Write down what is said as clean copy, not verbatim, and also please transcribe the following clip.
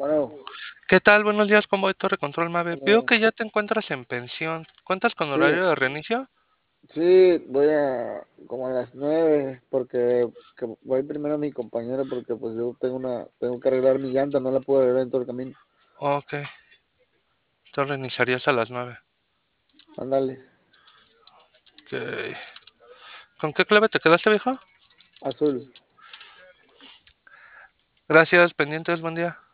Bueno, ¿Qué tal? Buenos días, ¿cómo de Torre Control Mave? Veo bueno, que ya te encuentras en pensión. ¿Cuentas con sí, horario de reinicio? sí, voy a como a las 9 porque voy primero a mi compañero porque pues yo tengo que arreglar mi llanta, no la puedo arreglar en todo el camino. Ok, tú reiniciarías a las 9. Ándale, Ok. ¿Con qué clave te quedaste, viejo? azul. Gracias, pendientes, buen día.